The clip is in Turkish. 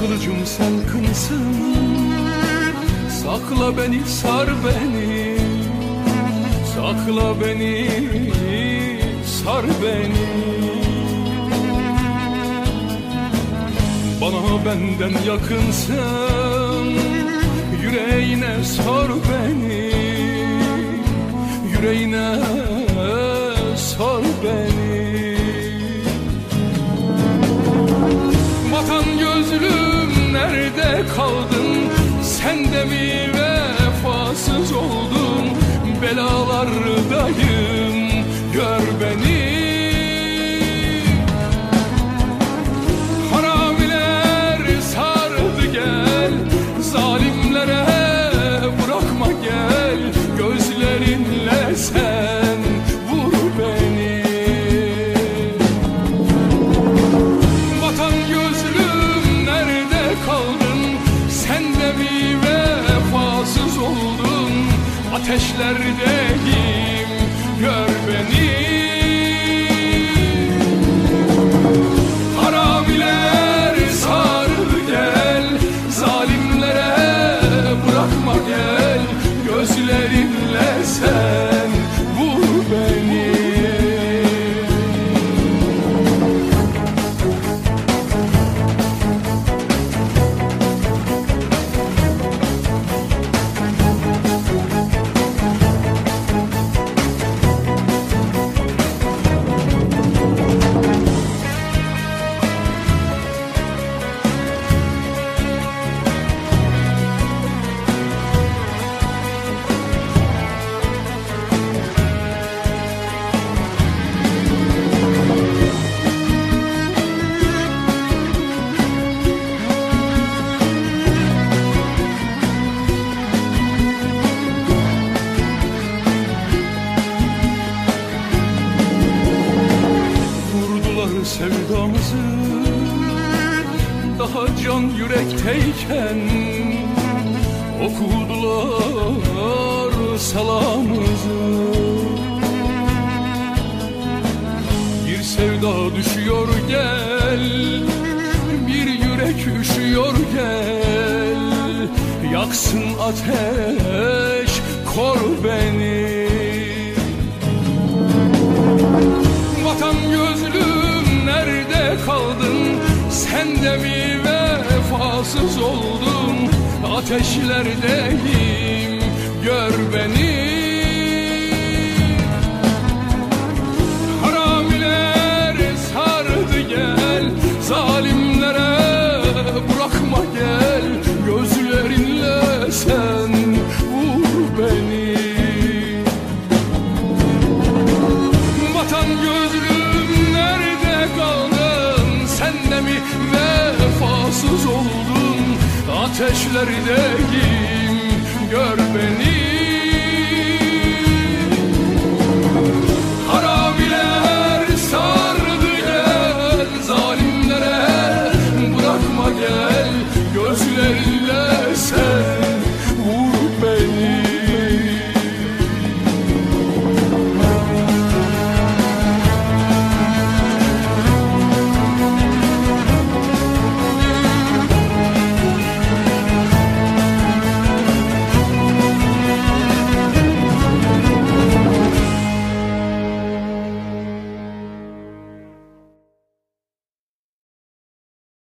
kılıcım sen kınsın. Sakla beni, sar beni, sakla beni, sar beni. Bana benden yakınsın, yüreğine sar beni, yüreğine sar beni. Vatan gözlüm nerede kaldın? Sen de mi vefasız oldun? Belalardayım, gör beni. Haramiler sardı gel, zalimlere bırakma gel. Gözlerinle sen vur beni. Vatan gözlüm nerede kaldın? Sen de mi vefasız oldun? Ateşlerdeyim, gör beni. Haramiler sardı gel, zalimlere bırakma gel. Gözlerinle sen vur beni. Sevdamızı daha can yürekteyken okudular salamızı. Bir sevda düşüyor gel, bir yürek üşüyor gel. Yaksın ateş, kor beni. Vatan gözlüm nerede kaldın? Sen de mi vefasız oldun? Ateşlerdeyim, gör beni. Haramiler sardı gel, zalimlere bırakma gel. Gözlerinle sen vur beni. Vatan gözlüm nerede kaldın? Sen de mi vefasız oldun? Ateşlerdeyim, gör beni.